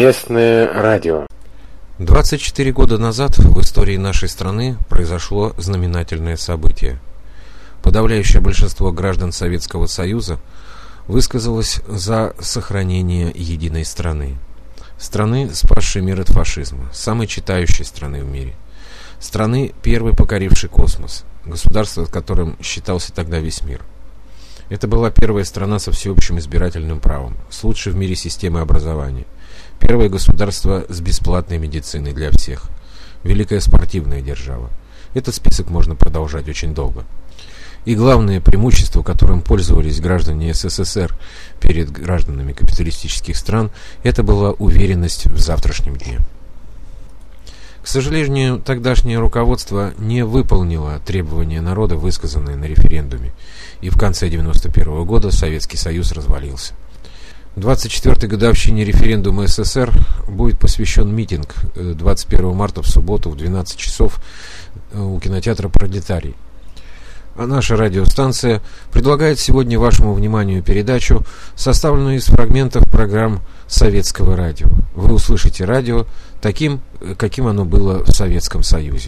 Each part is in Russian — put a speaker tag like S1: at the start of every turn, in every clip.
S1: Местное радио.
S2: 24 года назад в истории нашей страны произошло знаменательное событие. Подавляющее большинство граждан Советского Союза высказалось за сохранение единой страны. Страны, спасшей мир от фашизма, самой читающей страны в мире. Страны, первой покорившей космос, государство, которым считался тогда весь мир. Это была первая страна со всеобщим избирательным правом, с лучшей в мире системой образования. Первое государство с бесплатной медициной для всех. Великая спортивная держава. Этот список можно продолжать очень долго. И главное преимущество, которым пользовались граждане СССР перед гражданами капиталистических стран, это была уверенность в завтрашнем дне. К сожалению, тогдашнее руководство не выполнило требования народа, высказанные на референдуме, и в конце 1991 года Советский Союз развалился. 24-й годовщине референдума СССР будет посвящен митинг 21 марта в субботу в 12 часов у кинотеатра «Пролетарий». А наша радиостанция предлагает сегодня вашему вниманию передачу, составленную из фрагментов программ советского радио. Вы услышите радио таким, каким оно было в Советском Союзе.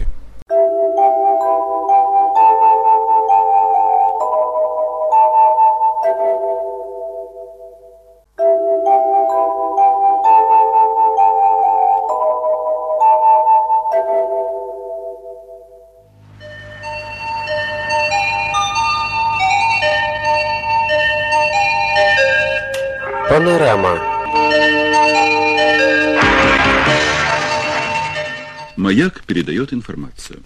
S1: Панорама.
S3: Маяк передает информацию.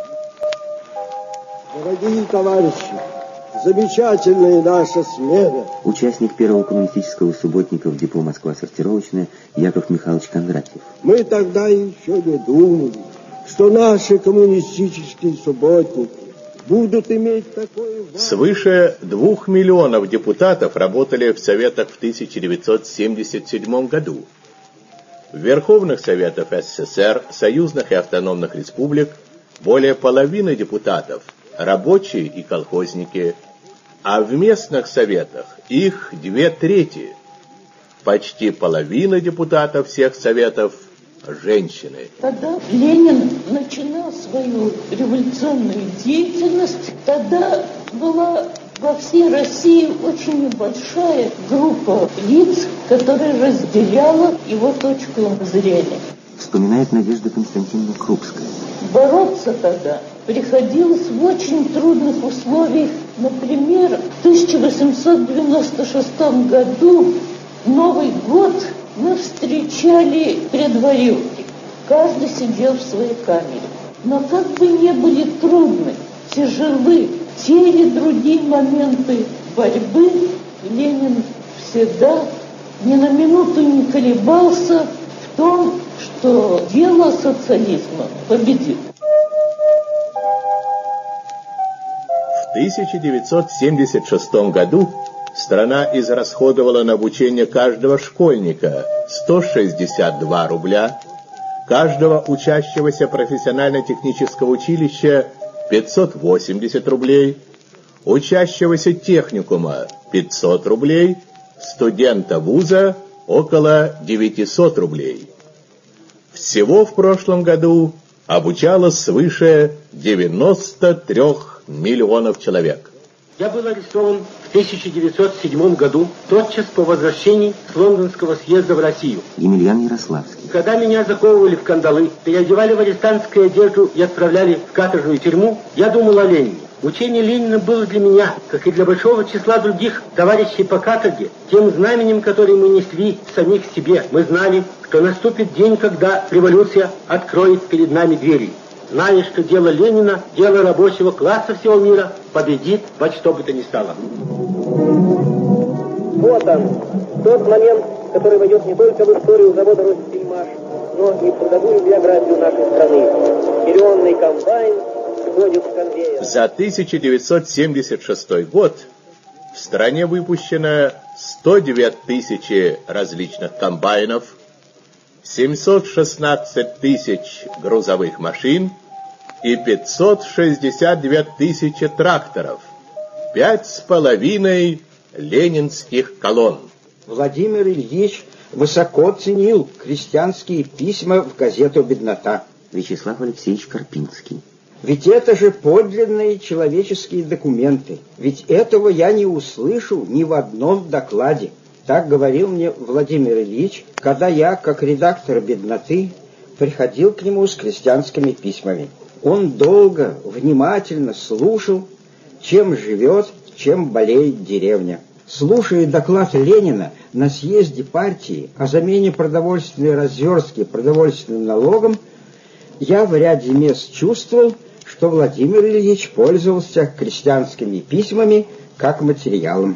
S4: Дорогие товарищи, замечательная наша смена.
S5: Участник первого коммунистического субботника в депо «Москва сортировочная» Яков Михайлович Кондратьев.
S4: Мы тогда еще не думали, что наши коммунистические субботники будут иметь такое...
S6: Свыше 2 миллионов депутатов работали в Советах в 1977 году. В Верховных Советах СССР, союзных и автономных республик более половины депутатов – рабочие и колхозники, а в местных советах их 2/3. Почти половина депутатов всех советов – женщины.
S7: Когда Ленин начинал свою революционную деятельность, тогда была во всей России очень небольшая группа лиц, которая разделяла его точку зрения.
S5: Вспоминает Надежда Константиновна Крупская.
S7: Бороться тогда приходилось в очень трудных условиях. Например, в 1896 году Новый год мы встречали при дворилке. Каждый сидел в своей камере. Но как бы ни были трудны, тяжелы те или другие моменты борьбы, Ленин всегда ни на минуту не колебался в том, что дело социализма победит.
S6: В 1976 году страна израсходовала на обучение каждого школьника 162 рубля, каждого учащегося профессионально-технического училища 580 рублей, учащегося техникума 500 рублей, студента вуза около 900 рублей. Всего в прошлом году обучалось свыше 93 миллионов человек.
S8: Я был арестован в 1907 году, тотчас по возвращении с Лондонского съезда в Россию.
S5: Емельян Ярославский.
S8: Когда меня заковывали в кандалы, переодевали в арестантскую одежду и отправляли в каторжную тюрьму, я думал о Ленине. Учение Ленина было для меня, как и для большого числа других товарищей по каторге, тем знаменем, которое мы несли в самих себе. Мы знали, что наступит день, когда революция откроет перед нами двери. Зная, что дело Ленина, дело рабочего класса всего мира, победит во что бы то ни стало.
S9: Вот он, тот момент, который войдет не только в историю завода «Росельмаш», но и в трудовую биографию нашей страны. Миллионный комбайн входит в конвейер.
S6: За 1976 год в стране выпущено 102 тысячи различных комбайнов, 716 тысяч грузовых машин и 562 тысячи тракторов, 5,5 ленинских колонн.
S10: Владимир Ильич высоко ценил крестьянские письма в газету «Беднота».
S5: Вячеслав Алексеевич Карпинский.
S10: Ведь это же подлинные человеческие документы. Ведь этого я не услышу ни в одном докладе. Так говорил мне Владимир Ильич, когда я, как редактор «Бедноты», приходил к нему с крестьянскими письмами. Он долго, внимательно слушал, чем живет, чем болеет деревня. Слушая доклад Ленина на съезде партии о замене продовольственной разверстки продовольственным налогом, я в ряде мест чувствовал, что Владимир Ильич пользовался крестьянскими письмами как материалом.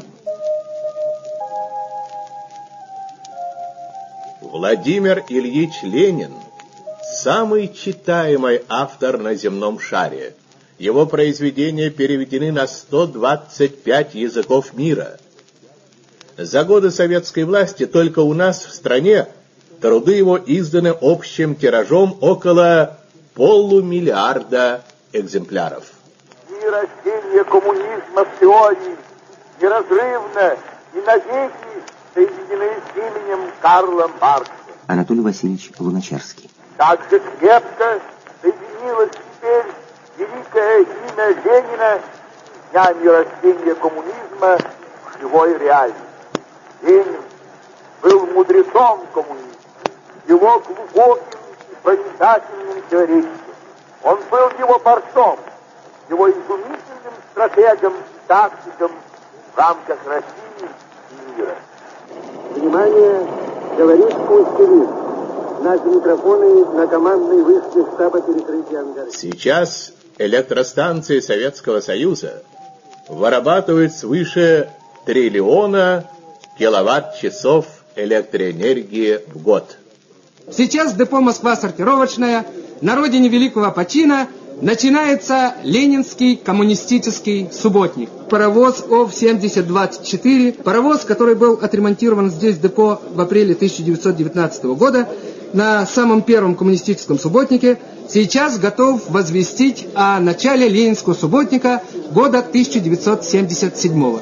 S6: Владимир Ильич Ленин – самый читаемый автор на земном шаре. Его произведения переведены на 125 языков мира. За годы советской власти только у нас в стране труды его изданы общим тиражом около 500 000 экземпляров.
S11: И растение коммунизма в теории неразрывно и навеки соединены с именем Карла Маркса.
S5: Анатолий Васильевич Луначарский.
S11: Так же крепко соединилось теперь великое имя Ленина с днями рождения коммунизма в живой реальности. Ленин был мудрецом коммунизма, его глубоким и проницательным теоретиком. Он был его борцом, его изумительным стратегом и тактиком в рамках России и мира.
S9: Внимание, говорит Пустелин. Наши микрофоны на командной вышке штаба перекрытия ангара.
S6: Сейчас электростанции Советского Союза вырабатывают свыше 1 триллиона киловатт-часов электроэнергии в год.
S12: Сейчас в депо «Москва-сортировочная» на родине великого Апатина начинается ленинский коммунистический субботник. Паровоз ОВ-7024, паровоз, который был отремонтирован здесь в депо в апреле 1919 года, на самом первом коммунистическом субботнике, сейчас готов возвестить о начале ленинского субботника года 1977.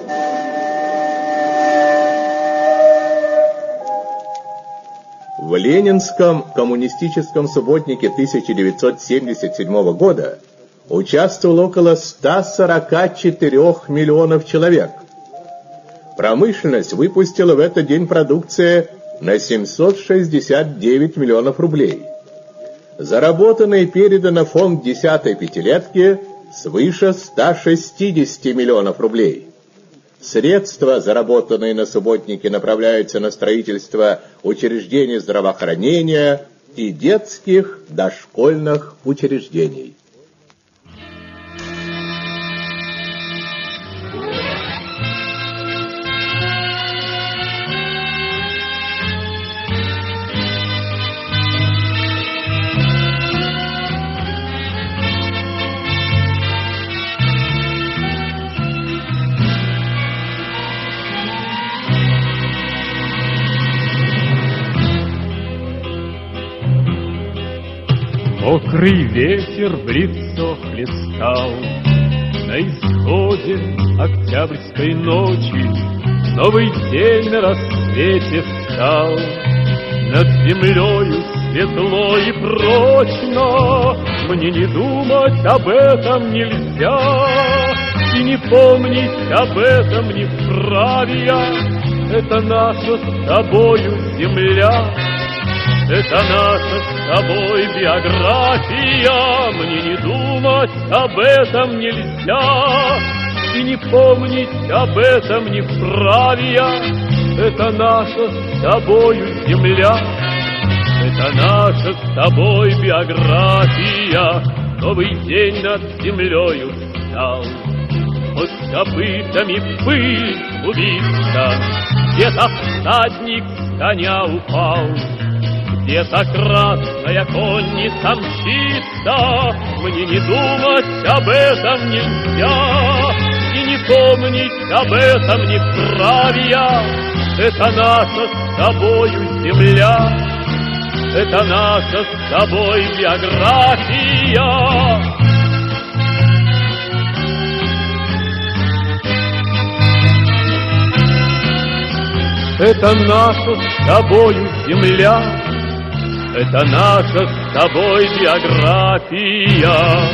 S6: В Ленинском коммунистическом субботнике 1977 года участвовало около 144 миллионов человек. Промышленность выпустила в этот день продукции на 769 миллионов рублей. Заработано и передано в фонд 10-й пятилетки свыше 160 миллионов рублей. Средства, заработанные на субботнике, направляются на строительство учреждений здравоохранения и детских дошкольных учреждений.
S13: Мокрый ветер в лицо хлестал на исходе октябрьской ночи. Новый день на рассвете встал, над землею светло и прочно. Мне не думать об этом нельзя, и не помнить об этом не вправе я. Это наша с тобою земля, это наша с тобой биография. Мне не думать об этом нельзя, и не помнить об этом не вправе я. Это наша с тобою земля, это наша с тобой биография. Новый день над землею встал, под копытами пыль убийца. Где-то всадник с коня упал, где-то красная конница мчится. Мне не думать об этом нельзя, и не помнить об этом не вправе я. Это наша с тобою земля, это наша с тобой биография. это наша с тобою земля, это наша с тобой биография.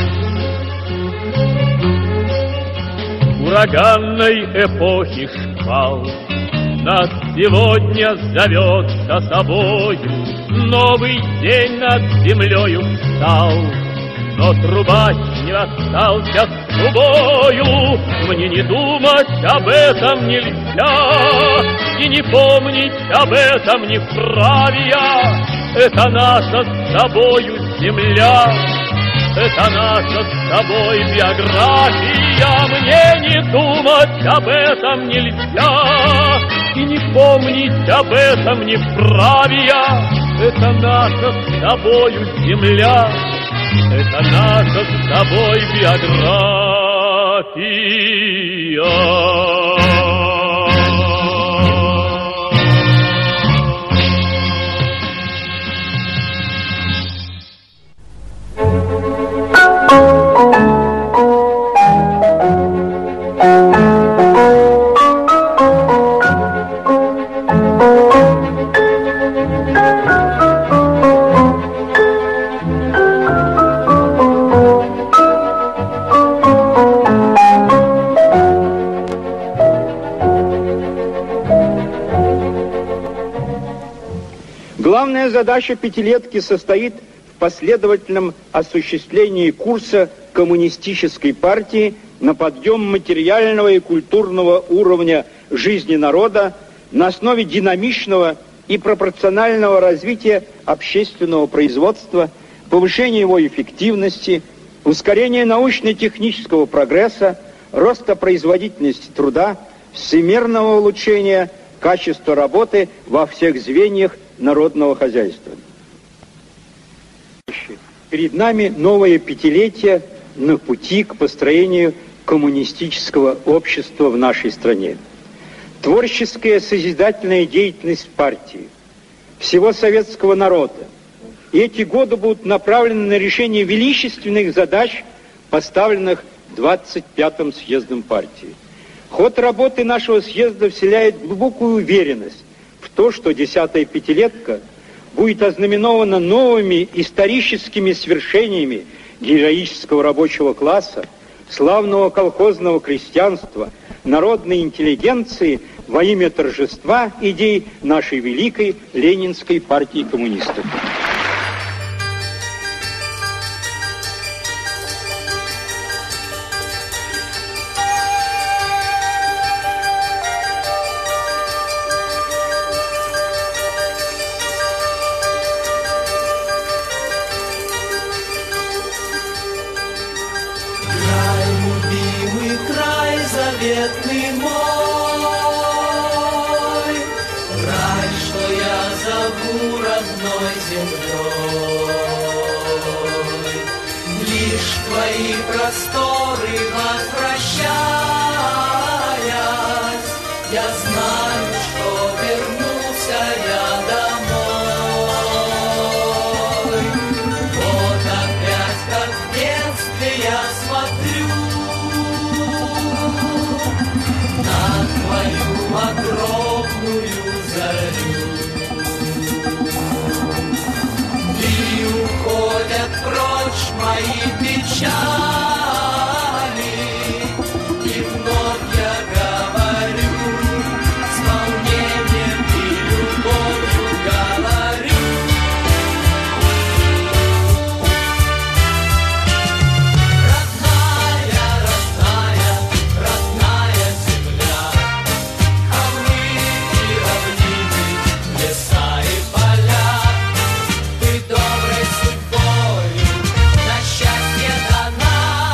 S13: Ураганной эпохи шквал нас сегодня зовет за собою, новый день над землею встал, но трубач не расстался с трубою. Мне не думать об этом нельзя, и не помнить об этом не вправе я. Это наша с тобою земля, это наша с тобой биография. Мне не думать об этом нельзя, и не помнить об этом не вправе я. Это наша с тобою земля, это наша с тобой биография.
S10: Главная задача пятилетки состоит в последовательном осуществлении курса коммунистической партии на подъем материального и культурного уровня жизни народа на основе динамичного и пропорционального развития общественного производства, повышения его эффективности, ускорения научно-технического прогресса, роста производительности труда, всемирного улучшения качества работы во всех звеньях народного хозяйства. Перед нами новое пятилетие на пути к построению коммунистического общества в нашей стране. Творческая созидательная деятельность партии, всего советского народа. И эти годы будут направлены на решение величественных задач, поставленных 25-м съездом партии. Ход работы нашего съезда вселяет глубокую уверенность в то, что 10-я пятилетка будет ознаменована новыми историческими свершениями героического рабочего класса, славного колхозного крестьянства, народной интеллигенции во имя торжества идей нашей великой Ленинской партии коммунистов.
S14: Заветный мой, рай, что я зову родной землей, лишь твои просторы возвращаясь, я знаю, что вернулся я домой. Вот опять, как в детстве, я смотрю на твою огромную зарю. И уходят прочь мои печали, и вновь я говорю, с волнением и любовью говорю. Родная, родная, родная земля, холмы и равнины, леса и поля, ты доброй судьбою на счастье дана.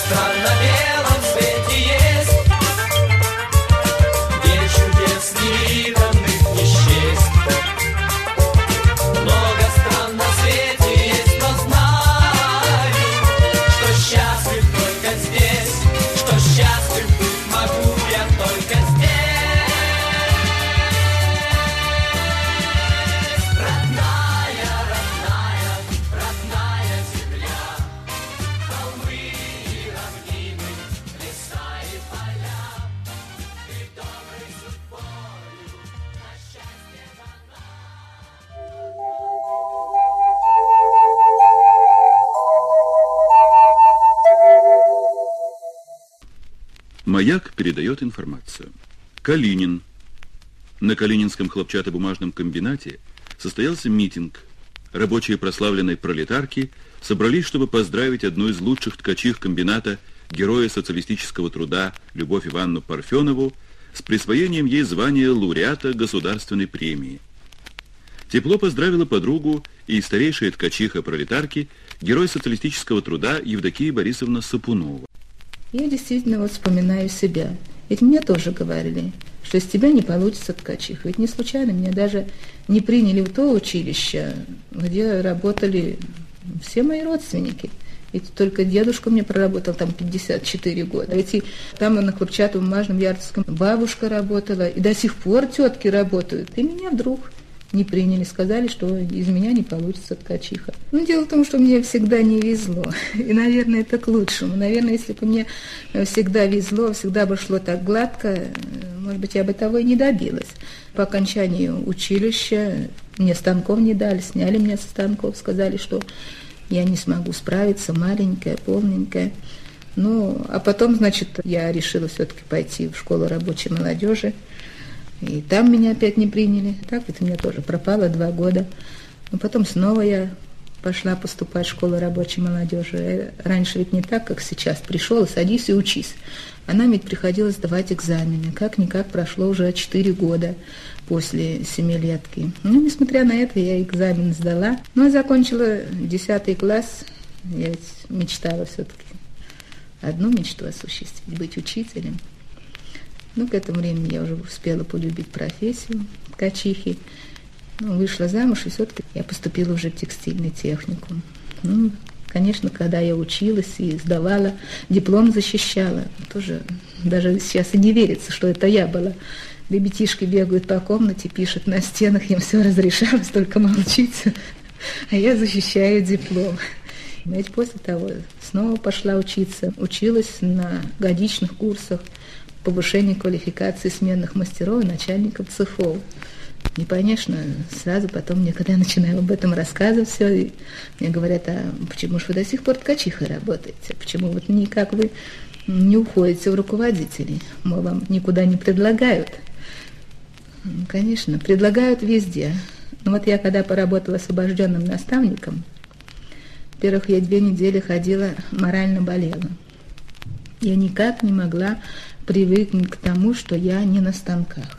S14: стран на белом свете есть, где чудес невиданных не счесть. Много стран на свете есть, но знаю, что счастлив только здесь, что счастлив быть могу я только здесь. Родная, родная, родная земля, холмы и равнины, леса и поля, ты доброй судьбою на счастье дана.
S3: Маяк передает информацию. Калинин. На Калининском хлопчатобумажном комбинате состоялся митинг. Рабочие прославленной пролетарки собрались, чтобы поздравить одну из лучших ткачих комбината, героя социалистического труда Любовь Ивановну Парфенову, с присвоением ей звания лауреата государственной премии. Тепло поздравила подругу и старейшая ткачиха пролетарки, герой социалистического труда Евдокия Борисовна Сапунова.
S15: Я действительно вот вспоминаю себя. Ведь мне тоже говорили, что из тебя не получится ткачиха. Ведь не случайно меня даже не приняли в то училище, где работали все мои родственники. Ведь только дедушка мне проработал там 54 года. Ведь и там на хлопчатобумажном Ярцевском бабушка работала, и до сих пор тетки работают. И меня вдруг не приняли, сказали, что из меня не получится ткачиха. Но дело в том, что мне всегда не везло. И, наверное, это к лучшему. Наверное, если бы мне всегда везло, всегда бы шло так гладко, может быть, я бы того и не добилась. По окончанию училища мне станков не дали, сняли меня со станков, сказали, что я не смогу справиться, маленькая, полненькая. Ну, а потом, значит, я решила все-таки пойти в школу рабочей молодежи. И там меня опять не приняли. Так вот у меня тоже пропало 2 года. Но потом снова я пошла поступать в школу рабочей молодежи. Раньше ведь не так, как сейчас. Пришел, садись и учись. А нам ведь приходилось сдавать экзамены. Как-никак прошло уже 4 года после 7-летки. Ну, несмотря на это, я экзамен сдала. Ну, а закончила 10 класс. Я ведь мечтала все-таки одну мечту осуществить, быть учителем. Ну, к этому времени я уже успела полюбить профессию ткачихи. Ну, вышла замуж, и все-таки я поступила уже в текстильный техникум. Ну, конечно, когда я училась и сдавала, диплом защищала, тоже даже сейчас и не верится, что это я была. Ребятишки бегают по комнате, пишут на стенах, им все разрешалось, только молчить, а я защищаю диплом. Ведь после того снова пошла учиться. Училась на годичных курсах повышения квалификации сменных мастеров и начальников цехов. И, конечно, сразу потом мне, когда я начинаю об этом рассказывать все, мне говорят, а почему же вы до сих пор ткачихой работаете? Почему вот никак вы не уходите в руководители? Мол, вам никуда не предлагают. Конечно, предлагают везде. Но вот я когда поработала освобожденным наставником, во-первых, я 2 недели ходила, морально болела. Я никак не могла привыкнуть к тому, что я не на станках.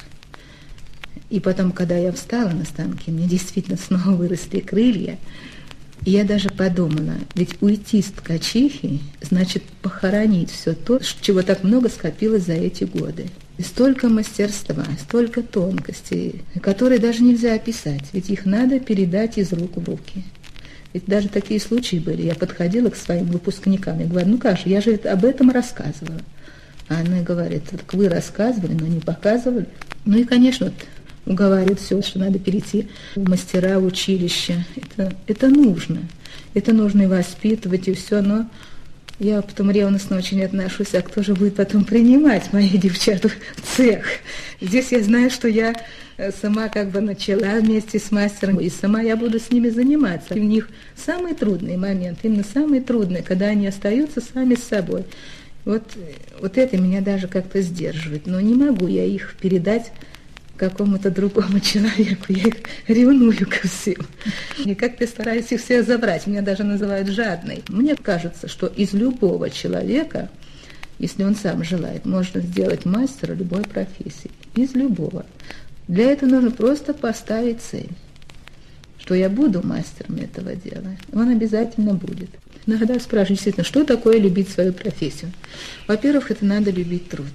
S15: И потом, когда я встала на станке, мне действительно снова выросли крылья. И я даже подумала, ведь уйти с ткачихи значит похоронить все то, чего так много скопилось за эти годы. И столько мастерства, столько тонкостей, которые даже нельзя описать, ведь их надо передать из рук в руки. Ведь даже такие случаи были. Я подходила к своим выпускникам и говорю, ну как же, я же об этом рассказывала. А она говорит, так вы рассказывали, но не показывали. Ну и, конечно, вот, уговаривают все, что надо перейти в мастера, в училище. Это нужно. Это нужно и воспитывать, и все. Но я потом ревностно очень отношусь, а кто же будет потом принимать моих девчат в цех? Здесь я знаю, что я сама как бы начала вместе с мастером, и сама я буду с ними заниматься. И у них самый трудный момент, именно самый трудный, когда они остаются сами с собой. Вот это меня даже как-то сдерживает. Но не могу я их передать какому-то другому человеку. Я их ревную ко всем. И как-то стараюсь их всех забрать. Меня даже называют жадной. Мне кажется, что из любого человека, если он сам желает, можно сделать мастера любой профессии. Из любого. Для этого нужно просто поставить цель. что я буду мастером этого дела. Он обязательно будет. Иногда спрашивают, действительно, что такое любить свою профессию? Во-первых, это надо любить труд.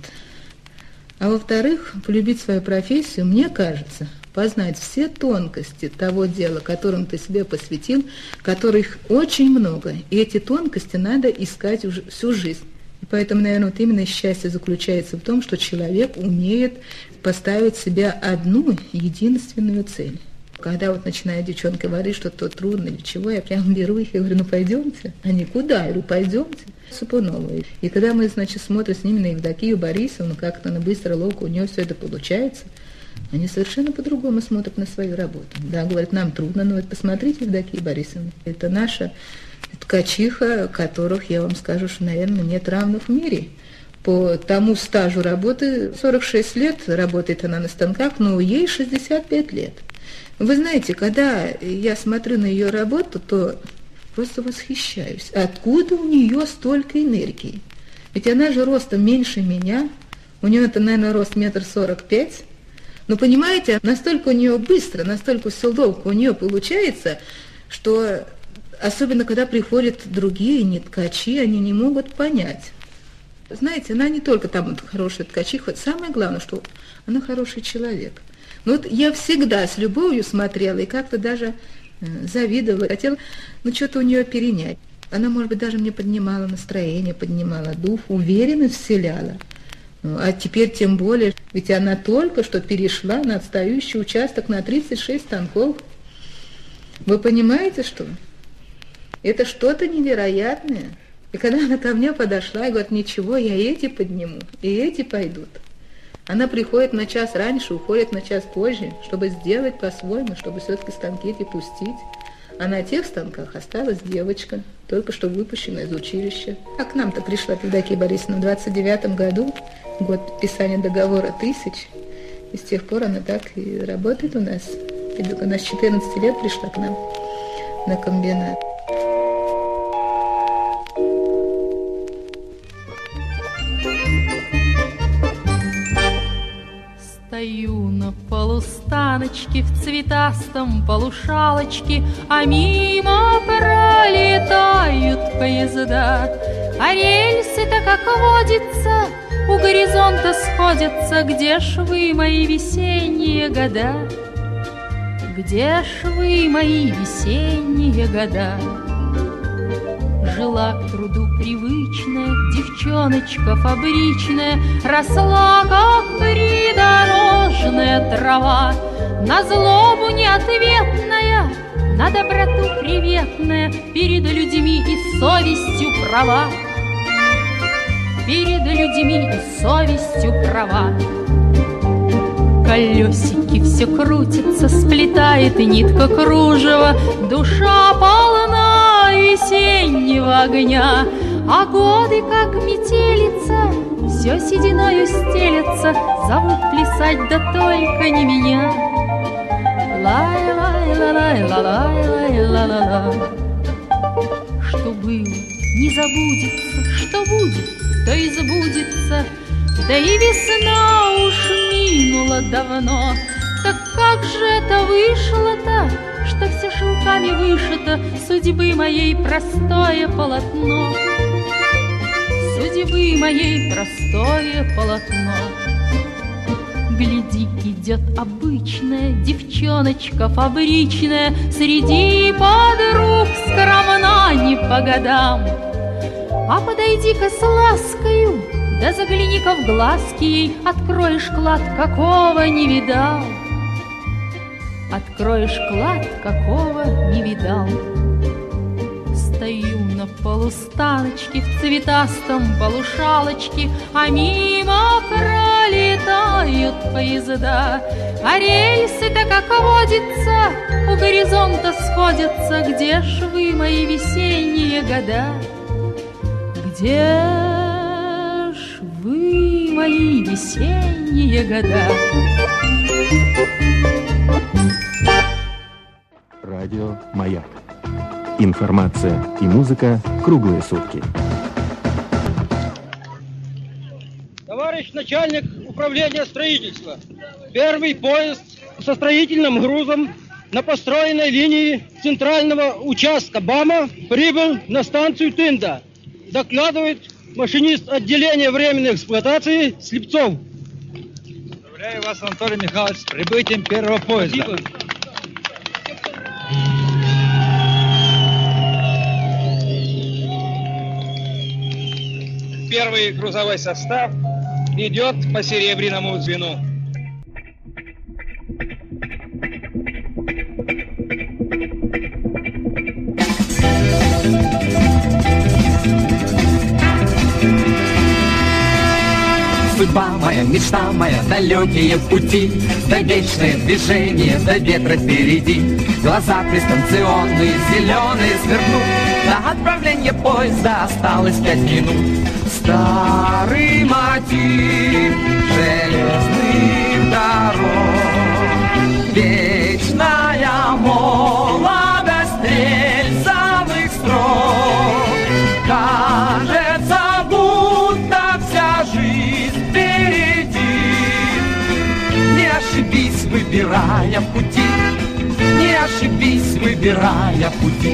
S15: А во-вторых, полюбить свою профессию, мне кажется, познать все тонкости того дела, которым ты себе посвятил, которых очень много. И эти тонкости надо искать уже всю жизнь. И поэтому, наверное, вот именно счастье заключается в том, что человек умеет поставить себе одну единственную цель. Когда вот начинает девчонка говорить, что то трудно или чего, я прям беру их и говорю, ну пойдемте. Они куда? Я говорю, пойдемте. Сапуновой. И когда мы, значит, смотрим с ними на Евдокию Борисовну, как-то она быстро, ловко, у нее все это получается, они совершенно по-другому смотрят на свою работу. Да, говорят, нам трудно, но вот посмотрите, Евдокия Борисовна, это наша ткачиха, которых, я вам скажу, что, наверное, нет равных в мире. По тому стажу работы, 46 лет работает она на станках, но ей 65 лет. Вы знаете, когда я смотрю на ее работу, то просто восхищаюсь. Откуда у нее столько энергии? Ведь она же ростом меньше меня, у нее это, наверное, рост 1,45 м. Но понимаете, настолько у нее быстро, настолько все ловко у нее получается, что особенно когда приходят другие не ткачи, они не могут понять. Знаете, она не только там вот хорошая ткачиха, самое главное, что она хороший человек. Но вот я всегда с любовью смотрела и как-то даже завидовала, хотела, что-то у нее перенять. Она, может быть, даже мне поднимала настроение, поднимала дух, уверенность вселяла. А теперь тем более, ведь она только что перешла на отстающий участок на 36 станков. Вы понимаете, что? Это что-то невероятное. И когда она ко мне подошла и говорит, ничего, я эти подниму, и эти пойдут. Она приходит на час раньше, уходит на час позже, чтобы сделать по-своему, чтобы все-таки станки эти пустить. А на тех станках осталась девочка, только что выпущенная из училища. А к нам-то пришла Евдокия Борисовна в 29 году, год подписания договора 1000. И с тех пор она так и работает у нас. Она с 14 лет пришла к нам на комбинат.
S16: Стою на полустаночке в цветастом полушалочке, а мимо пролетают поезда. А рельсы-то, как водится, у горизонта сходятся. Где ж вы, мои весенние года? Где ж вы, мои весенние года? Жила к труду привычная девчоночка фабричная, росла, как придорожная трава, на злобу неответная, на доброту приветная, перед людьми и совестью права, перед людьми и совестью права. Колесики все крутятся, сплетает и нитка кружева, душа полна весеннего огня, а годы, как метелица, все сединою стелятся, зовут плясать, да только не меня. Лай-лай-лай-лай-лай-лай-лай-лай. Что было, не забудется, что будет, то и забудется. Да и весна уж минула давно. Так как же это вышло-то, что все шелками вышито, судьбы моей простое полотно, судьбы моей простое полотно. Гляди, идет обычная девчоночка фабричная, среди подруг скромна не по годам. А подойди-ка с ласкою, да загляни-ка в глазки ей, откроешь клад, какого не видал. Откроешь клад, какого не видал. Стою на полустаночке в цветастом полушалочке, а мимо пролетают поезда. А рельсы-то, как водится, у горизонта сходятся. Где ж вы, мои весенние года? Где ж вы, мои весенние года?
S17: Радио «Маяк». Информация и музыка круглые сутки.
S18: Товарищ начальник управления строительства, первый поезд со строительным грузом на построенной линии центрального участка БАМа прибыл на станцию Тында. Докладывает машинист отделения временной эксплуатации Слепцов.
S19: Поздравляю вас, Анатолий Михайлович, с прибытием первого поезда.
S18: Спасибо.
S19: Первый грузовой состав идет по Серебряному звену.
S14: Судьба моя, мечта моя, далекие пути, да вечное движение, да ветра впереди. Глаза пристанционные, зеленые сверкнут, до отправления поезда осталось 5 минут. Старый мотив железных дорог, вечная молодость рельсовых строк. Кажется, будто вся жизнь впереди. Не ошибись, выбирая пути, не ошибись, выбирая пути.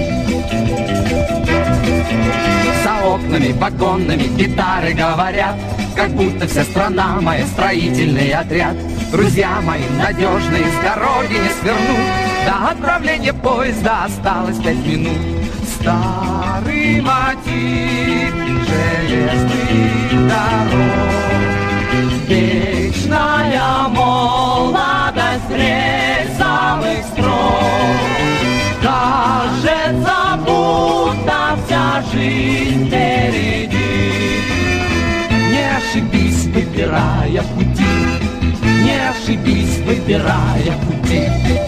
S14: За окнами, вагонами гитары говорят, как будто вся страна моя строительный отряд. Друзья мои надежные, с дороги не свернут, до отправления поезда осталось 5 минут. Старый мотив железных дорог, вечная молодость рельсовых строк. Кажется, будто вся жизнь впереди. Не ошибись, выбирая пути, не ошибись, выбирая пути.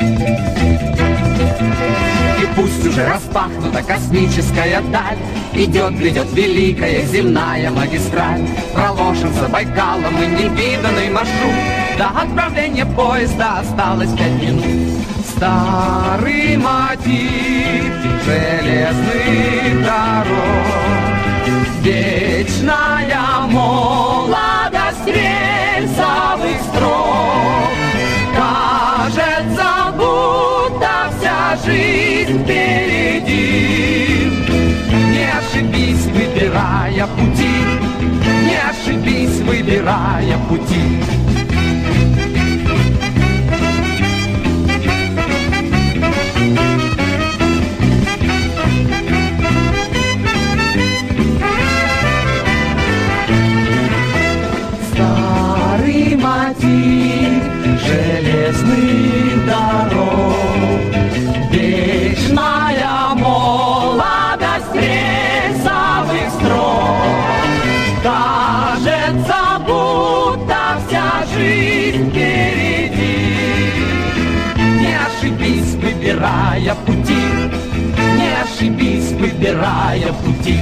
S14: И пусть уже распахнута космическая даль, идет, грядет великая земная магистраль. Проложен за Байкалом и невиданный маршрут, до отправления поезда осталось 5 минут. Старый мотив железных дорог, вечная молодость рельсовых строк. Кажется, будто вся жизнь впереди. Не ошибись, выбирая пути, не ошибись, выбирая пути. Старый мотив железных дорог, вечная молодость рельсовых строк. Кажется, будто вся жизнь впереди. Не ошибись, выбирая пути, не ошибись, выбирая пути.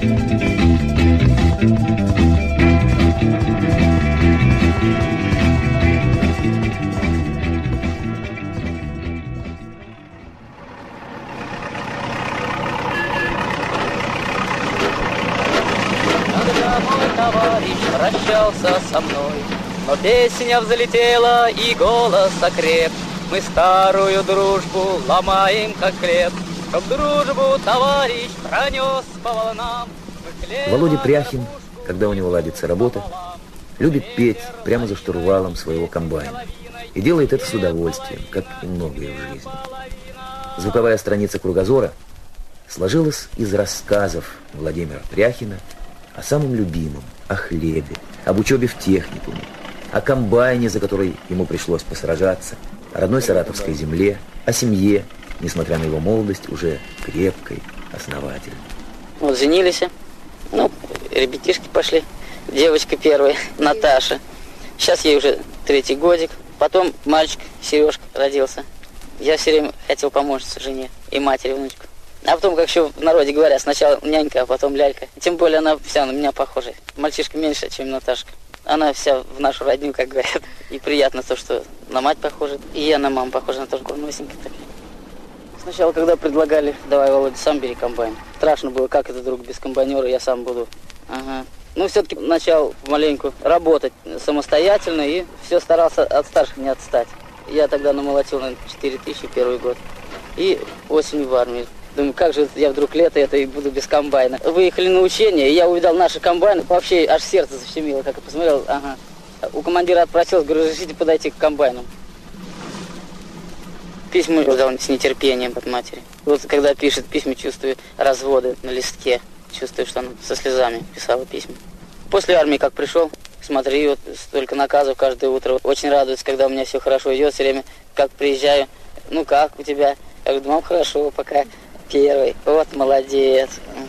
S20: Товарищ прощался со мной, но песня взлетела и голос окреп. Мы старую дружбу ломаем, как хлеб, чтоб дружбу товарищ пронес по волнам.
S21: Володя Пряхин, когда у него ладится работа, любит петь прямо за штурвалом своего комбайна. И делает это с удовольствием, как и многое в жизни. Звуковая страница «Кругозора» сложилась из рассказов Владимира Пряхина о самом любимом, о хлебе, об учебе в техникуме, о комбайне, за который ему пришлось посражаться, о родной саратовской земле, о семье, несмотря на его молодость, уже крепкой, основательной.
S20: Вот женились, ну, ребятишки пошли. Девочка первая, Наташа. Сейчас ей уже 3-й годик. Потом мальчик Сережка родился. Я все время хотел помочь жене и матери, внучку. А потом, как еще в народе говорят, сначала нянька, а потом лялька. Тем более она вся на меня похожа. Мальчишка меньше, чем Наташка. Она вся в нашу родню, как говорят. И приятно то, что на мать похожа. И я на маму похожа, она тоже курносенькая такая. Сначала, когда предлагали, давай, Володя, сам бери комбайн. Страшно было, как это, друг, без комбайнера, я сам буду. Ага. Ну, все-таки начал маленько работать самостоятельно и все старался от старших не отстать. Я тогда намолотил, наверное, 4000 первый год. И осенью в армию. Думаю, как же я вдруг лето это и буду без комбайна. Выехали на учение, и я увидал наши комбайны. Вообще аж сердце защемило, как я посмотрел. Ага. У командира отпросился, говорю, разрешите подойти к комбайну. Письма ждал с нетерпением от матери. Вот когда пишет письма, чувствую разводы на листке. Чувствую, что она со слезами писала письма. После армии, как пришел, смотри, вот столько наказов каждое утро. Очень радуется, когда у меня все хорошо идет, все время, как приезжаю. Ну как у тебя? Я говорю, мам, хорошо, пока первый. Вот, молодец.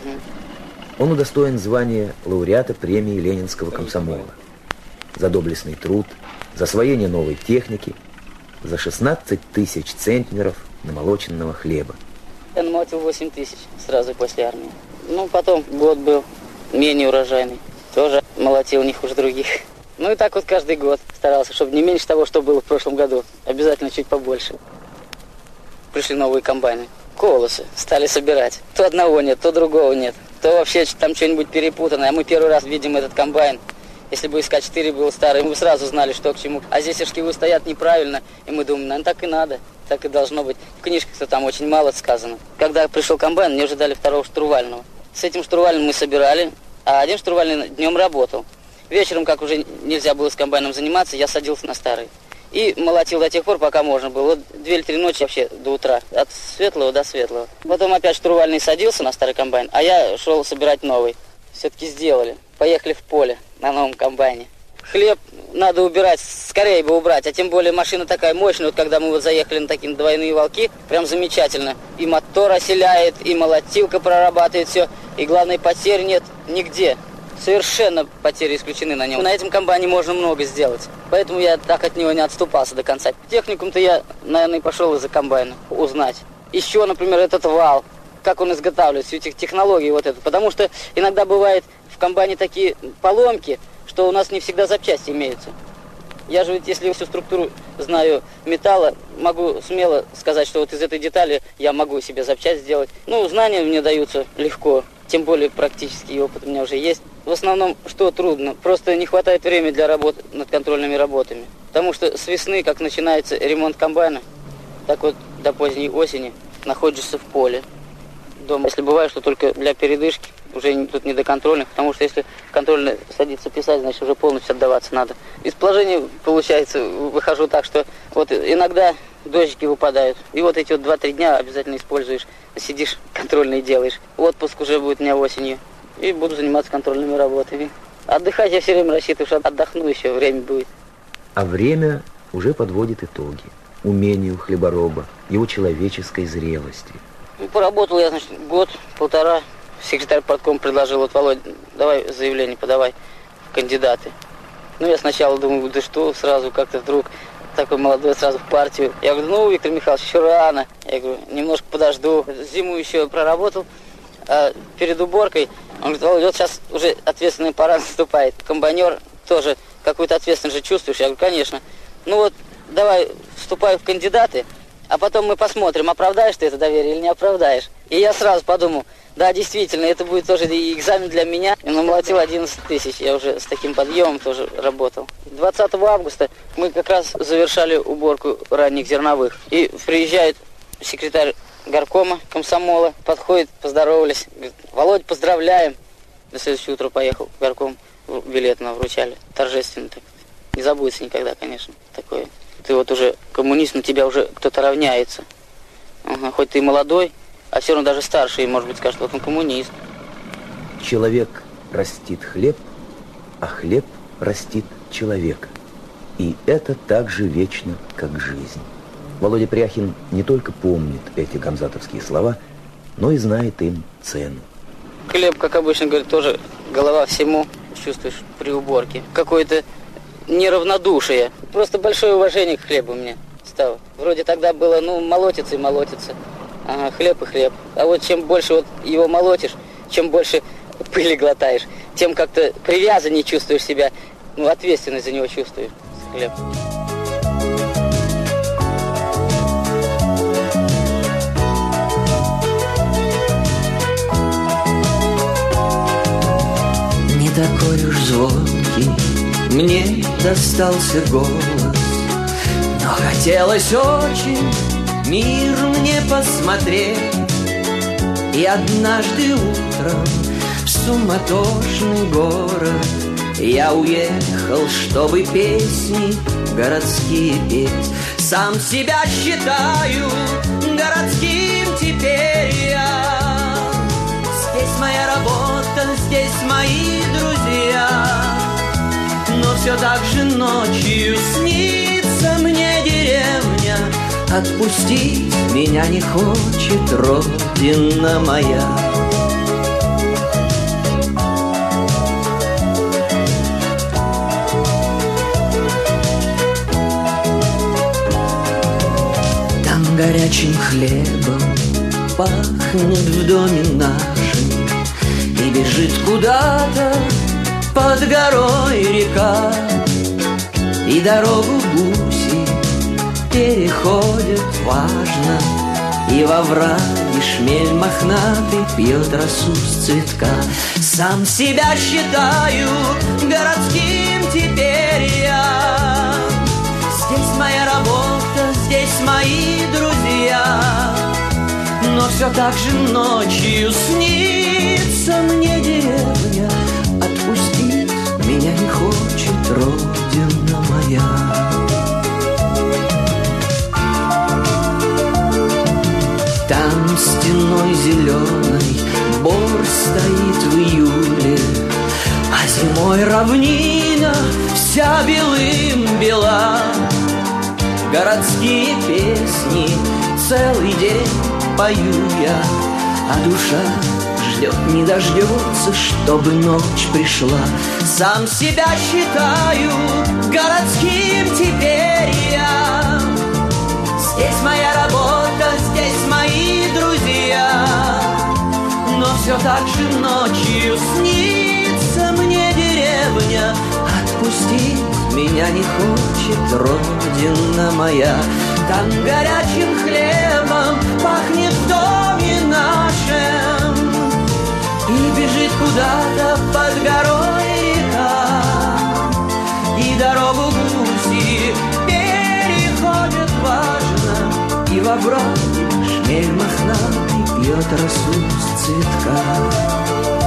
S20: Угу.
S21: Он удостоен звания лауреата премии Ленинского комсомола. За доблестный труд, за освоение новой техники, за 16 тысяч центнеров намолоченного хлеба.
S20: Я намолотил 8 тысяч сразу после армии. Ну, потом год был менее урожайный. Тоже молотил не хуже других. Ну и так вот каждый год старался, чтобы не меньше того, что было в прошлом году. Обязательно чуть побольше. Пришли новые комбайны. Колосы стали собирать. То одного нет, то другого нет. То вообще там что-нибудь перепутано. А мы первый раз видим этот комбайн. Если бы СК-4 был старый, мы бы сразу знали, что к чему. А здесь шкивы стоят неправильно. И мы думаем, наверное, так и надо. Так и должно быть. В книжках-то там очень мало сказано. Когда пришел комбайн, мне уже дали второго штурвального. С этим штурвальным мы собирали, а один штурвальный днем работал. Вечером, как уже нельзя было с комбайном заниматься, я садился на старый. И молотил до тех пор, пока можно было. Вот 2 или 3 ночи вообще до утра. От светлого до светлого. Потом опять штурвальный садился на старый комбайн, а я шел собирать новый. Все-таки сделали. Поехали в поле на новом комбайне. Хлеб надо убирать, скорее бы убрать. А тем более машина такая мощная. Вот когда мы вот заехали на такие двойные волки, прям замечательно. И мотор оселяет, и молотилка прорабатывает все. И главное, потерь нет нигде. Совершенно потери исключены на нем. На этом комбайне можно много сделать. Поэтому я так от него не отступался до конца. Техникум-то я, наверное, и пошел из-за комбайна узнать. Еще, например, этот вал. Как он изготавливает, всю технологию вот эту. Потому что иногда бывает в комбайне такие поломки, что у нас не всегда запчасти имеются. Я же ведь, если всю структуру знаю металла, могу смело сказать, что вот из этой детали я могу себе запчасть сделать. Ну, знания мне даются легко, тем более практический опыт у меня уже есть. В основном, что трудно, просто не хватает времени для работы над контрольными работами. Потому что с весны, как начинается ремонт комбайна, так вот до поздней осени находишься в поле. Дома, если бывает, что только для передышки, уже тут не до контрольных, потому что если контрольный садится писать, значит уже полностью отдаваться надо. Из положения, получается, выхожу так, что вот иногда дождики выпадают, и вот эти вот 2-3 дня обязательно используешь, сидишь, контрольные делаешь. Отпуск уже будет у меня осенью, и буду заниматься контрольными работами. Отдыхать я все время рассчитываю, что отдохну еще, время будет.
S21: А время уже подводит итоги умению хлебороба, его человеческой зрелости.
S20: Поработал я, значит, год-полтора. Секретарь парткома предложил, вот, Володь, давай заявление подавай в кандидаты. Ну, я сначала думаю, да что, сразу как-то вдруг такой молодой сразу в партию. Я говорю, ну, Виктор Михайлович, еще рано. Я говорю, немножко подожду. Зиму еще проработал. А перед уборкой, он говорит, Володь, вот сейчас уже ответственная пора наступает. Комбайнер тоже какую-то ответственность же чувствуешь. Я говорю, конечно. Ну вот, давай вступаю в кандидаты. А потом мы посмотрим, оправдаешь ты это доверие или не оправдаешь. И я сразу подумал, да, действительно, это будет тоже и экзамен для меня. И намолотил 11 тысяч, я уже с таким подъемом тоже работал. 20 августа мы как раз завершали уборку ранних зерновых. И приезжает секретарь горкома комсомола, подходит, поздоровались. Говорит, Володь, поздравляем. На следующее утро поехал в горком, билет нам вручали. Торжественно так. Не забудется никогда, конечно, такое. Ты вот уже коммунист, на тебя уже кто-то равняется. Ага, хоть ты и молодой, а все равно даже старший, может быть, скажет, вот он коммунист.
S21: Человек растит хлеб, а хлеб растит человека. И это так же вечно, как жизнь. Володя Пряхин не только помнит эти гамзатовские слова, но и знает им цену.
S20: Хлеб, как обычно говорят, тоже голова всему, чувствуешь при уборке. Какое-то неравнодушие. Просто большое уважение к хлебу мне стало. Вроде тогда было, ну, молотится и молотится. Ага, хлеб и хлеб. А вот чем больше вот его молотишь, чем больше пыли глотаешь, тем как-то привязаннее чувствуешь себя, ну, ответственность за него чувствуешь. Хлеб.
S2: Не такой уж звонкий мне достался голос, но
S14: хотелось очень мир мне посмотреть. И однажды утром в суматошный город я уехал, чтобы песни городские петь. Сам себя считаю городским теперь я. Здесь моя работа, здесь мои друзья. Но все так же ночью снится мне деревня. Отпустить меня не хочет родина моя. Там горячим хлебом пахнет в доме нашем, и бежит куда-то под горой река, и дорогу гуси переходят важно, и во враге шмель мохнатый пьет росу с цветка. Сам себя считаю городским теперь я. Здесь моя работа, здесь мои друзья. Но все так же ночью снится мне деревня. Отпустить меня не хочет родина моя. Там стеной зеленой бор стоит в июле, а зимой равнина вся белым бела. Городские песни целый день пою я, а душа ждет, не дождется, чтобы ночь пришла. Сам себя считаю городским теперь я. Здесь моя работа, здесь мои друзья. Но все так же ночью снится мне деревня. Отпустить меня не хочет родина моя. Там горячим хлебом пахнет в доме нашем, и бежит куда-то под горой река, и дорогу гуси переходят важно, и во враге шмель мохнатый пьет росу с цветка.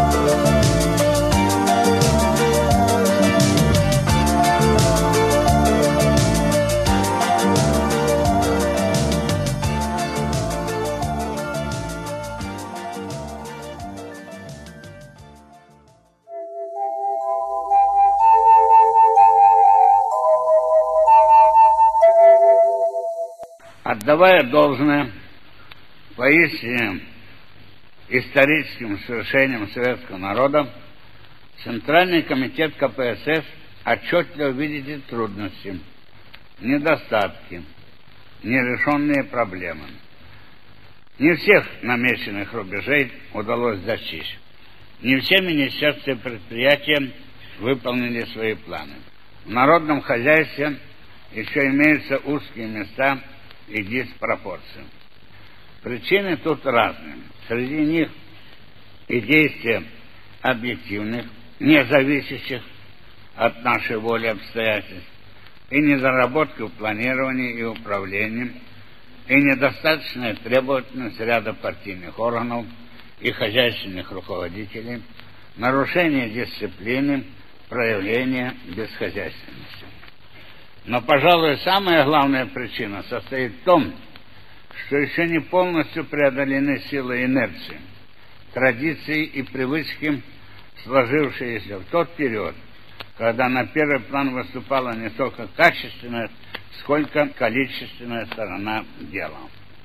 S2: Отдавая должное поистине историческим свершениям советского народа, Центральный комитет КПСС отчетливо видит трудности, недостатки, нерешенные проблемы. Не всех намеченных рубежей удалось достичь. Не все министерства и предприятия выполнили свои планы. В народном хозяйстве еще имеются узкие места и диспропорции. Причины тут разные. Среди них и действия объективных, не зависящих от нашей воли обстоятельств, и недоработки в планировании и управлении, и недостаточная требовательность ряда партийных органов и хозяйственных руководителей, нарушение дисциплины, проявление бесхозяйственности. Но, пожалуй, самая главная причина состоит в том, что еще не полностью преодолены силы инерции, традиции и привычки, сложившиеся в тот период, когда на первый план выступала не только качественная, сколько количественная сторона дела.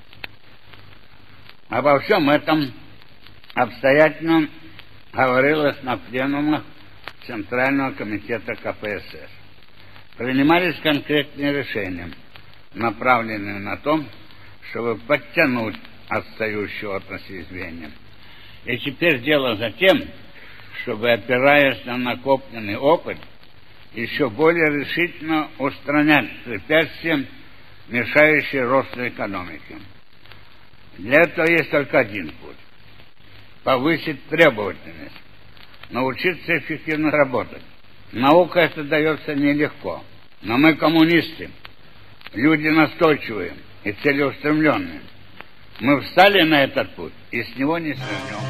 S2: Обо всем этом обстоятельно говорилось на пленумах Центрального комитета КПСС. Принимались конкретные решения, направленные на то, чтобы подтянуть отстающие отрасли звенья. И теперь дело за тем, чтобы, опираясь на накопленный опыт, еще более решительно устранять препятствия, мешающие росту экономики. Для этого есть только один путь – повысить требовательность, научиться эффективно работать. Наука это дается нелегко, но мы, коммунисты, Люди настойчивые и целеустремленные. Мы встали на этот путь и с него не свернем.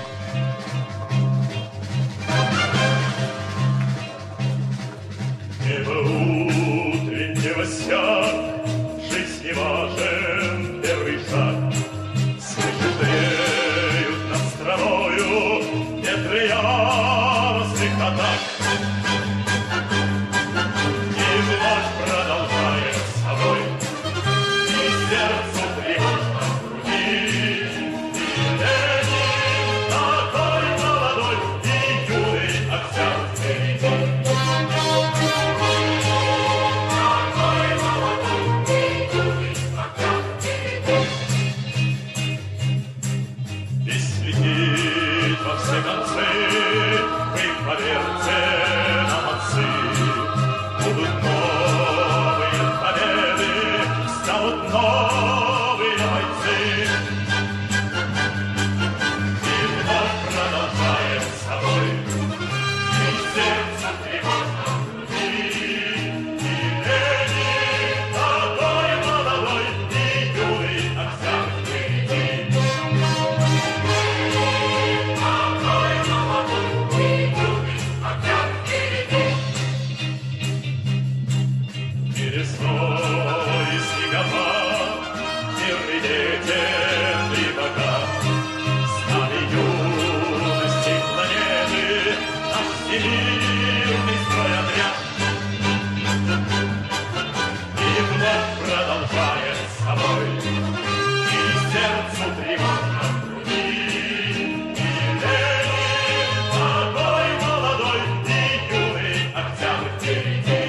S1: Небо утреннего сяд, жизни важен первый шаг. Слышишь, реют над страною ветры яростных атак. И вновь продолжает собой, и сердцу тревожно в груди. И Ленин такой молодой и юный октябрь впереди. Во все концы вы, поверьте, нам отцы. Будут новые победы, станут новые бойцы. И вновь продолжаем с собой, и сердце тревожно в груди. И Ленин такой молодой и юный октябрь впереди. Весной снегопад, мирный ветер и богат, знали юности планеты наш всемирный стройотряд. И вновь продолжает с собой, и сердцу тревожно в груди. И Ленин такой молодой и юный октябрь впереди.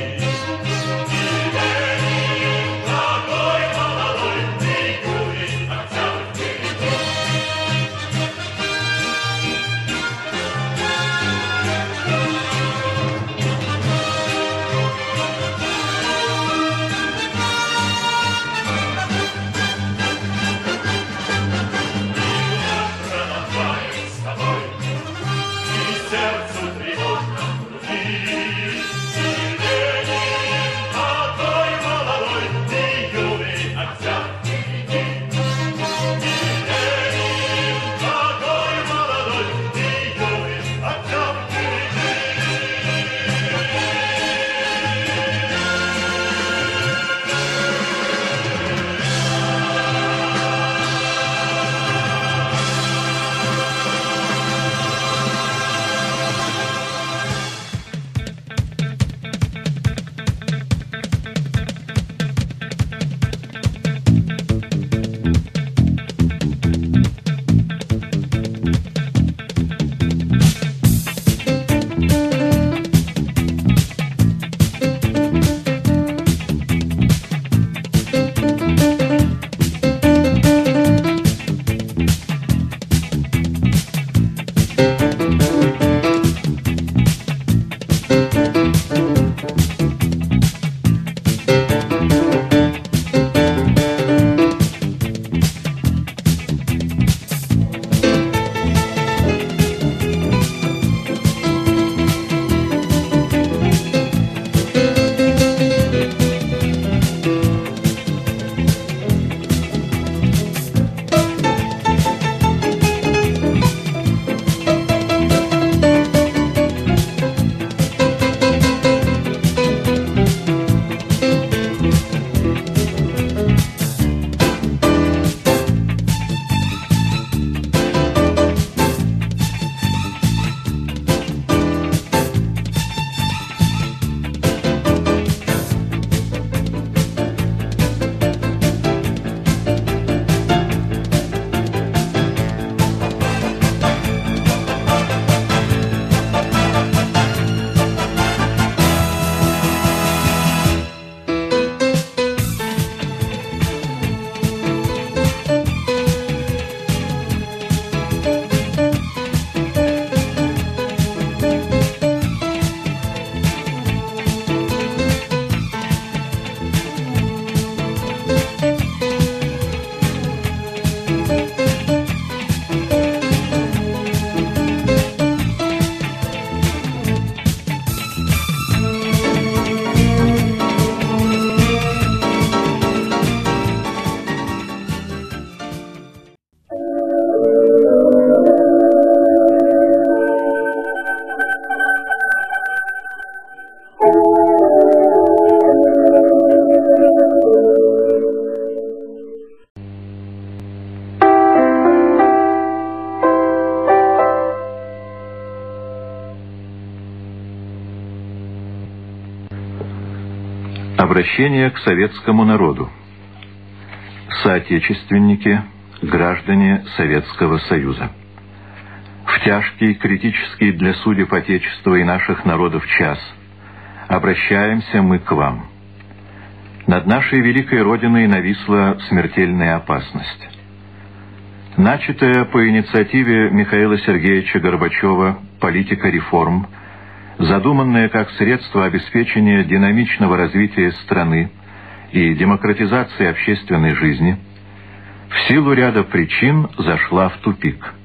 S4: Обращение к советскому народу. Соотечественники, граждане Советского Союза. В тяжкий, критический для судеб Отечества и наших народов час обращаемся мы к вам. Над нашей великой Родиной нависла смертельная опасность. Начатая по инициативе Михаила Сергеевича Горбачева политика реформ, задуманная как средство обеспечения динамичного развития страны и демократизации общественной жизни, в силу ряда причин зашла в тупик.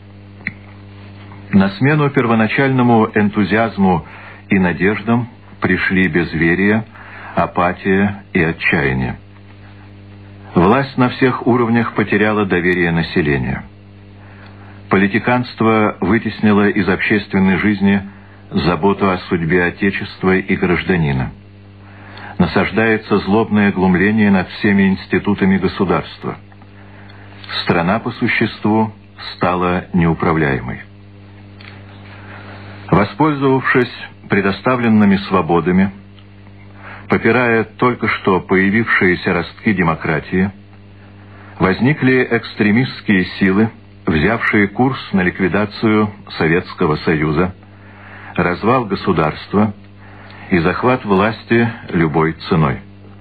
S4: На смену первоначальному энтузиазму и надеждам пришли безверие, апатия и отчаяние. Власть на всех уровнях потеряла доверие населения. Политиканство вытеснило из общественной жизни заботу о судьбе Отечества и гражданина. Насаждается злобное глумление над всеми институтами государства. Страна по существу стала неуправляемой. Воспользовавшись предоставленными свободами, попирая только что появившиеся ростки демократии, возникли экстремистские силы, взявшие курс на ликвидацию Советского Союза, развал государства и захват власти любой ценой.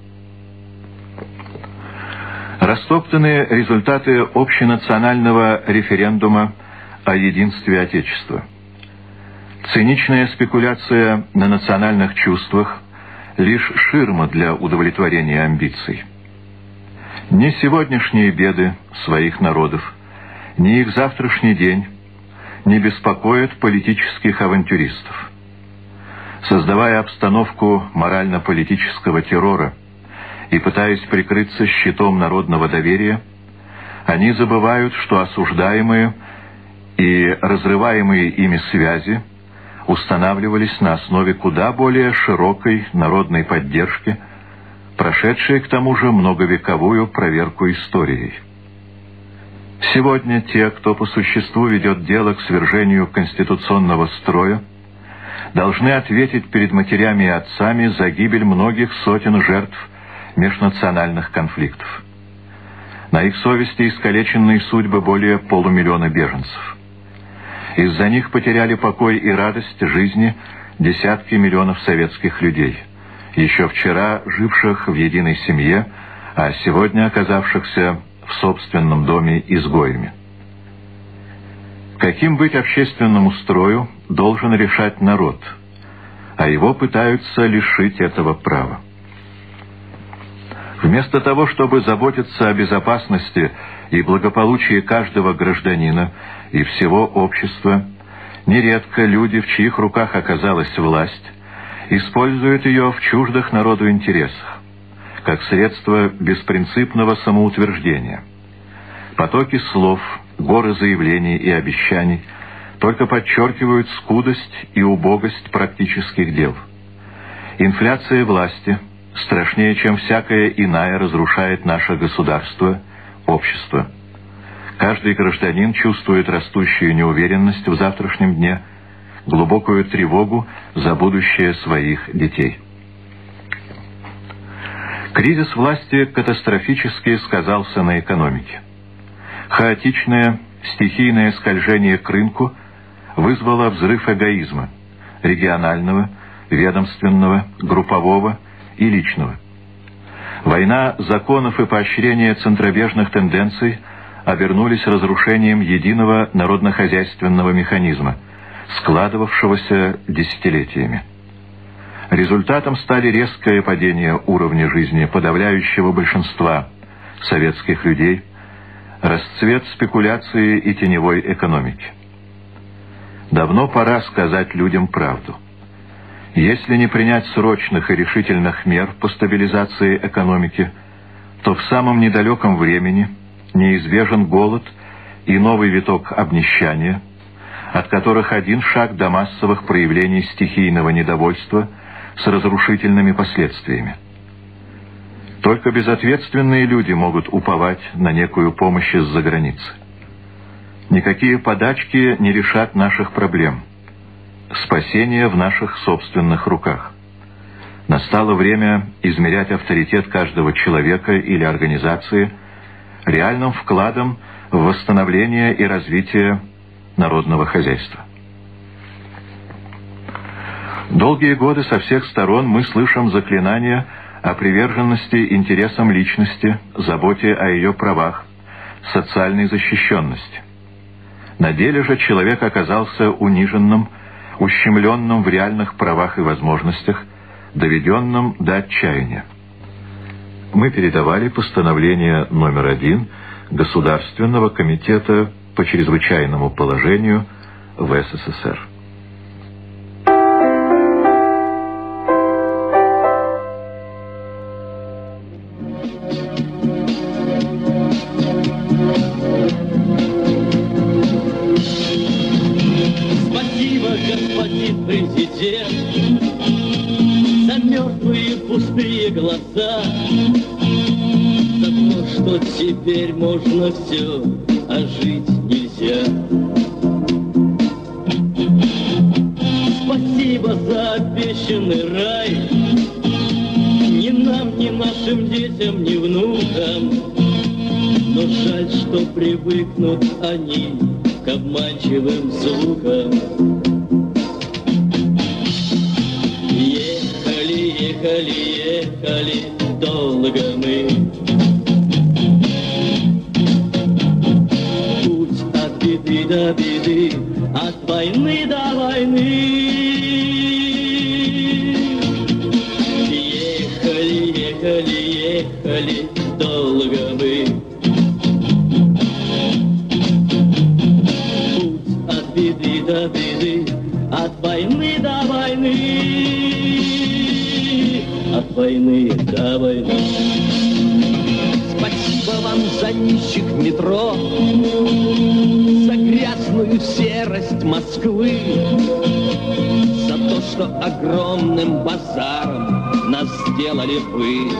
S4: Растоптаны результаты общенационального референдума о единстве Отечества. Циничная спекуляция на национальных чувствах — лишь ширма для удовлетворения амбиций. Ни сегодняшние беды своих народов, ни их завтрашний день не беспокоят политических авантюристов. Создавая обстановку морально-политического террора и пытаясь прикрыться щитом народного доверия, они забывают, что осуждаемые и разрываемые ими связи устанавливались на основе куда более широкой народной поддержки, прошедшей к тому же многовековую проверку историей. Сегодня те, кто по существу ведет дело к свержению конституционного строя, должны ответить перед матерями и отцами за гибель многих сотен жертв межнациональных конфликтов. На их совести искалеченные судьбы более полумиллиона беженцев. Из-за них потеряли покой и радость жизни десятки миллионов советских людей, еще вчера живших в единой семье, а сегодня оказавшихся в собственном доме изгоями. Каким быть общественному строю, должен решать народ, а его пытаются лишить этого права. Вместо того, чтобы заботиться о безопасности и благополучии каждого гражданина и всего общества, нередко люди, в чьих руках оказалась власть, используют ее в чуждых народу интересах, как средство беспринципного самоутверждения. Потоки слов, горы заявлений и обещаний только подчеркивают скудость и убогость практических дел. Инфляция власти, страшнее, чем всякая иная, разрушает наше государство, общество. Каждый гражданин чувствует растущую неуверенность в завтрашнем дне, глубокую тревогу за будущее своих детей. Кризис власти катастрофически сказался на экономике. Хаотичное, стихийное скольжение к рынку вызвало взрыв эгоизма – регионального, ведомственного, группового и личного. Война законов и поощрение центробежных тенденций обернулись разрушением единого народно-хозяйственного механизма, складывавшегося десятилетиями. Результатом стали резкое падение уровня жизни подавляющего большинства советских людей, расцвет спекуляции и теневой экономики. Давно пора сказать людям правду. Если не принять срочных и решительных мер по стабилизации экономики, то в самом недалеком времени неизбежен голод и новый виток обнищания, от которых один шаг до массовых проявлений стихийного недовольства с разрушительными последствиями. Только безответственные люди могут уповать на некую помощь из-за границы. Никакие подачки не решат наших проблем. Спасение в наших собственных руках. Настало время измерять авторитет каждого человека или организации реальным вкладом в восстановление и развитие народного хозяйства. Долгие годы со всех сторон мы слышим заклинания о приверженности интересам личности, заботе о ее правах, социальной защищенности. На деле же человек оказался униженным, ущемленным в реальных правах и возможностях, доведенным до отчаяния. Мы передавали постановление номер 1 Государственного комитета по чрезвычайному положению в СССР.
S14: Спасибо, господин президент, за мертвые пустые глаза, за то, что теперь можно все, а жить нельзя. Спасибо за обещанный рай, ни нам, ни нашим детям, ни внукам, но жаль, что привыкнут они к обманчивым звукам. Ехали, ехали, ехали долго мы, путь от беды до беды, от войны до войны. Ехали, ехали, ехали долго мы, от беды до беды, от войны до войны, от войны до войны. Спасибо вам за нищих метро, за грязную серость Москвы, за то, что огромным базаром нас сделали вы,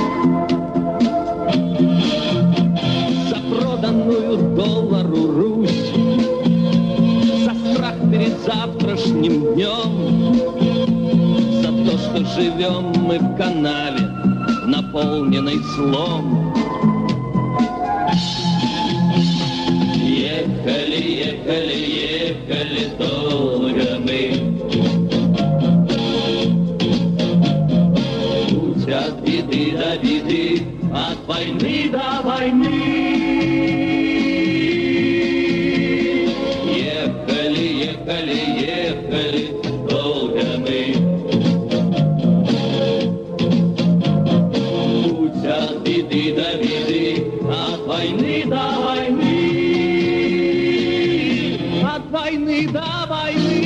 S14: за проданную доллару Русь, перед завтрашним днем, за то, что живем мы в канаве, наполненной злом. Ехали, ехали, ехали долго мы, путь от беды до беды, от войны до войны. Ехали, ехали долго мы, путь от беды до беды, от войны до войны, от войны до войны.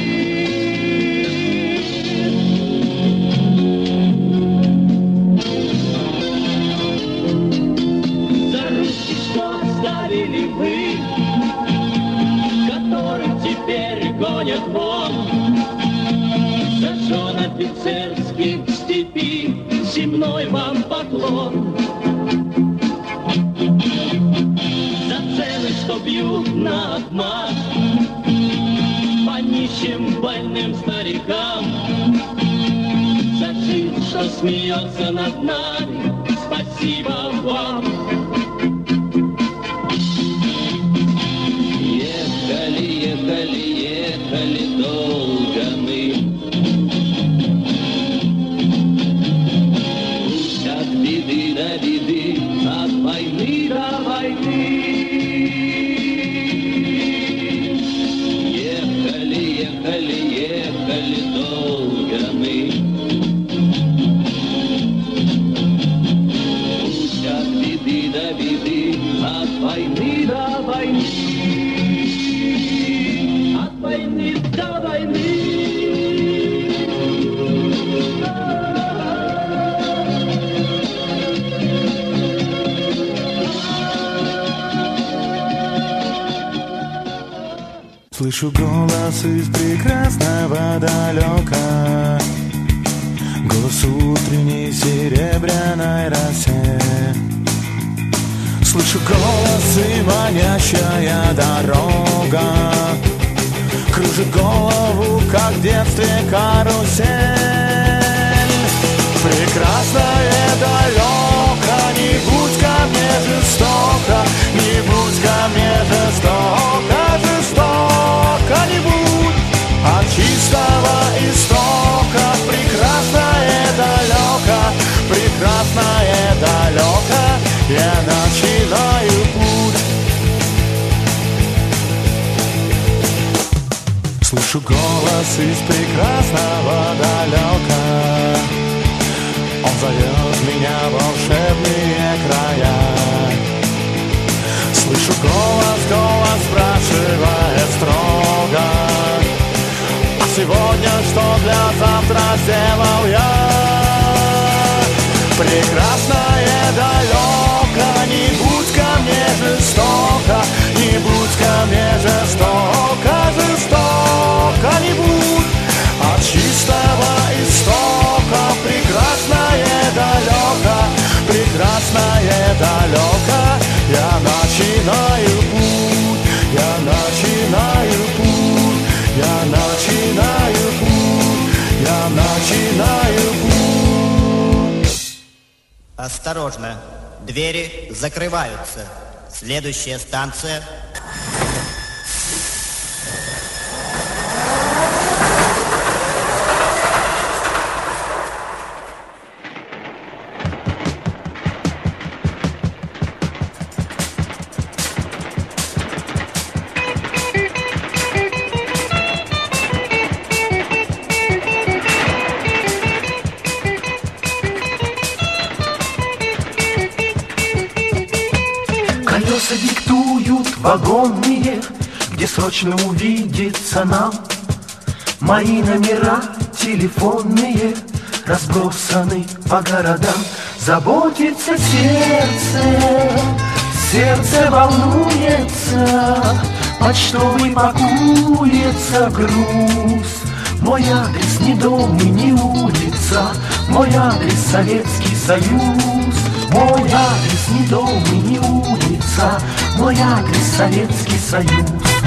S14: За руки, что оставили вы, которых теперь гонят вон, за жен офицерских в степи земной вам поклон. За цены, что бьют на отмаш по нищим больным старикам, за жизнь, что смеется над нами, спасибо вам. Ехали, ехали, ехали долго мы, путь от беды до беды, от войны до войны. Ехали, ехали, ехали долго мы, путь от беды до беды, от войны до войны. Войны до войны.
S7: Слышу голос из прекрасного далека, голос утренней серебряной росе. Слышу голос и манящая дорога кружит голову, как в детстве карусель. Слышу голос из прекрасного далека. Он зовет меня в волшебные края. Слышу голос спрашивает строго: а сегодня что для завтра сделал я? Прекрасное далеко, не будь ко мне жестоко, не будь ко мне жестоко, жестоко не будь. От чистого истока прекрасное далеко, прекрасное далеко. Я начинаю путь, я начинаю путь, я начинаю путь, я начинаю путь.
S8: Осторожно, двери закрываются. Следующая станция.
S22: Колеса диктуют вагонные, где срочно увидеться нам. Мои номера телефонные разбросаны по городам. Заботится сердце, сердце волнуется, почтовый пакуется груз. Мой адрес не дом и не улица, мой адрес Советский Союз. Мой адрес не дом и не улица, мой адрес Советский Союз.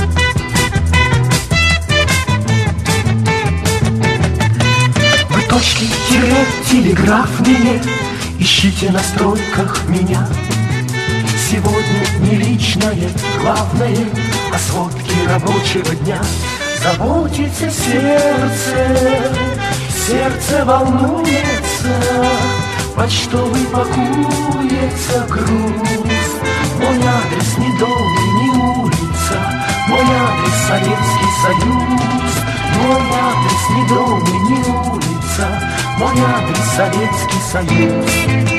S22: Вы точки тире телеграфные ищите на стройках меня. Сегодня не личное, главное, а сводки рабочего дня. Заботится сердце, сердце волнуется, почтовый пакуется груз. Мой адрес не дом и не улица, мой адрес Советский Союз. Мой адрес не дом и не улица, мой адрес Советский Союз.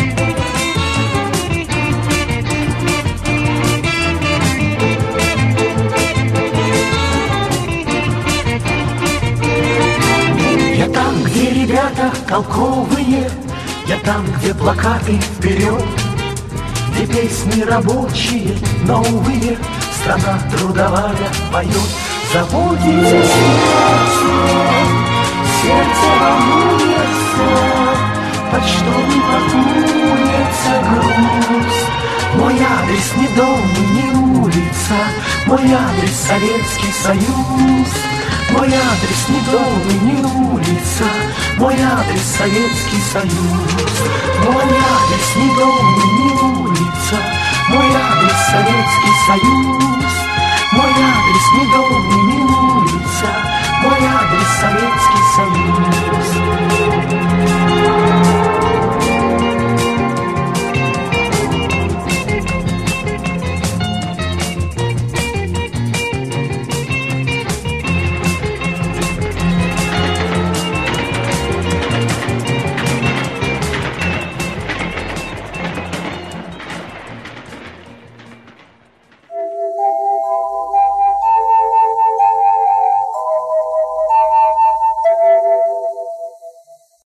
S22: Я там, где ребята толковые, я там, где плакаты вперед, где песни рабочие, новые, страна трудовая поет. Заботится сердце, сердце волнуется, почтовый пакуется груз. Мой адрес не дом и не улица, мой адрес Советский Союз. Мой адрес не дом и не улица, мой адрес Советский Союз. Мой адрес не дом и не улица, мой адрес Советский Союз. Мой адрес не дом